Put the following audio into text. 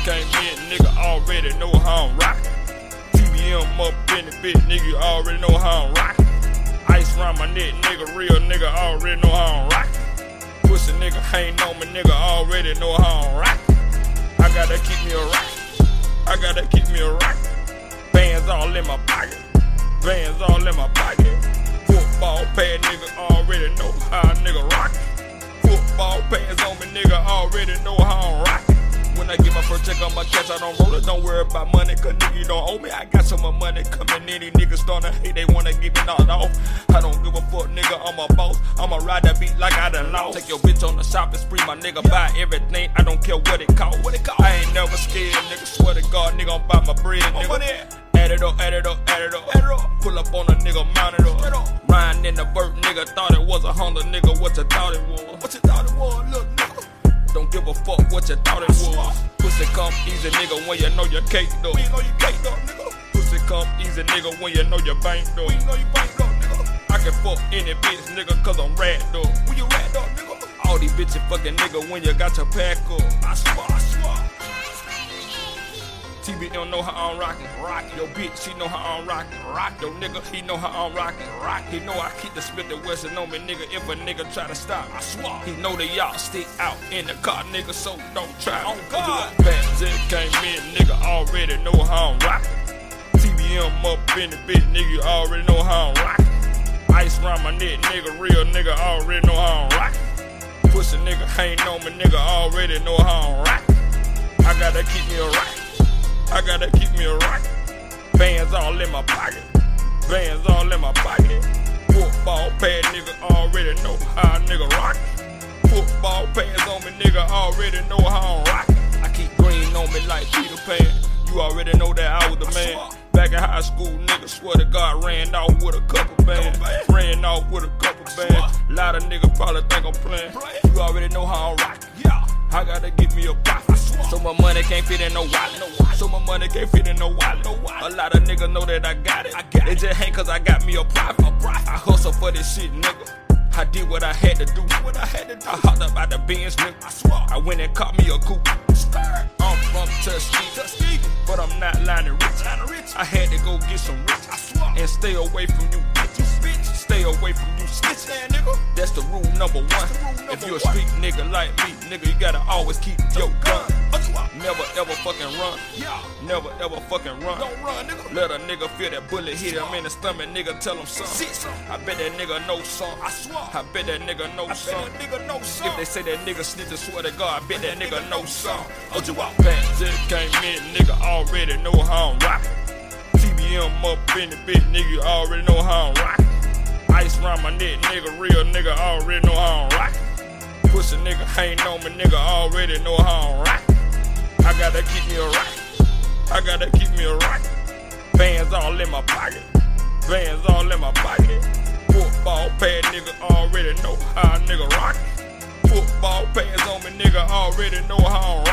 came in, nigga already know how I'm rockin'. TBM up in the bitch, nigga, you already know how I'm rockin'. Ice round my neck, nigga, real nigga already know how I'm rockin'. Pussy nigga ain't on me, nigga already know how I'm rockin'. I gotta keep me a rocket. I gotta keep me a rocket. Bands all in my pocket. Bands all in my pocket. Football pad, nigga already know how a nigga rockin'. Football pads on me, nigga already know how I'm rockin'. When I get my first check on my cash, I don't roll it. Don't worry about money, cause nigga, you don't owe me. I got some more money coming in. These niggas starting to hate, they wanna get me knocked off. I don't give a fuck, nigga, I'm a boss. I'ma ride that beat like I done lost. Take your bitch on the shopping spree, my nigga, buy everything. I don't care what it cost. I ain't never scared, nigga. Swear to God, nigga, I'm buy my bread, nigga. Add it up, add it up, add it up, add it up. Pull up on a nigga, mount it up. Riding in the vert, nigga, thought it was a Honda, nigga. What you thought it was? What you thought it was? Look, nigga. Don't give a fuck what you thought it was. Pussy come easy, nigga, when you know your cake though. When you know you cake though, nigga. Pussy come easy, nigga, when you know your bank though. When you know you bank though, nigga. I can fuck any bitch, nigga, cause I'm rad though. When you rad though, nigga. All these bitches fucking nigga when you got your pack up. I swear, I swear. TB don't know how I'm rockin'. Rock your bitch, she know how I'm rockin'. Rock your nigga, he know how I'm rockin'. Rock, he know I keep the spit the Western on me, nigga. If a nigga try to stop, I swear. He know that y'all stick out in the car, nigga, so don't try. Oh God, Fat Zed came in, nigga, already know how I'm rockin'. TBM up in the bitch, nigga, you already know how I'm rockin'. Ice round my neck, nigga, real nigga, already know how I'm rockin'. Pussy nigga ain't on me, nigga, already know how I'm rockin'. I gotta keep me a rocket. I gotta keep me a rocket. Bands all in my pocket. Bands all in my pocket. Football pad, nigga, already know how a nigga rockin'. Football pads on me, nigga, already know how I'm rockin'. I keep green on me like Peter Pan. You already know that I was the man. Back in high school, nigga, swear to God, ran off with a couple bands. Ran off with a couple bands. A lot of niggas probably think I'm playing. You already know how I'm rockin'. I gotta give me a profit. So my money can't fit in no wallet. So my money can't fit in no wallet. A lot of niggas know that I got it. They just hang cause I got me a profit. I hustle for this shit, nigga. I did what I had to do. I hopped up out the Benz, nigga. I went and caught me a coupe. I'm from Tuskegee, but I'm not lying rich. I had to go get some rich and stay away from you bitches. Stay away from you snitches. That's the rule number one. If you a street nigga like me, nigga, you gotta always keep your gun. Never ever fucking run. Never ever fucking run. Don't run, nigga. Let a nigga feel that bullet hit him in the stomach, nigga. Tell him something. I bet that nigga know something. I bet that nigga know something. If they say that nigga snitch, swear to God, I bet that nigga know something. Fat Zed came in, nigga, already know how I'm rockin'. TBM up in the bitch, nigga, you already know how I'm rockin'. Ice round my neck, nigga, real nigga, already know how I'm rockin'. Pussy nigga ain't on me, nigga, already know how I'm rockin'. I gotta keep me a rocket. I gotta keep me a rocket. Bands all in my pocket. Bands all in my pocket. Football pad, nigga, already know how a nigga rockin'. Football pads on me, nigga, already know how I'm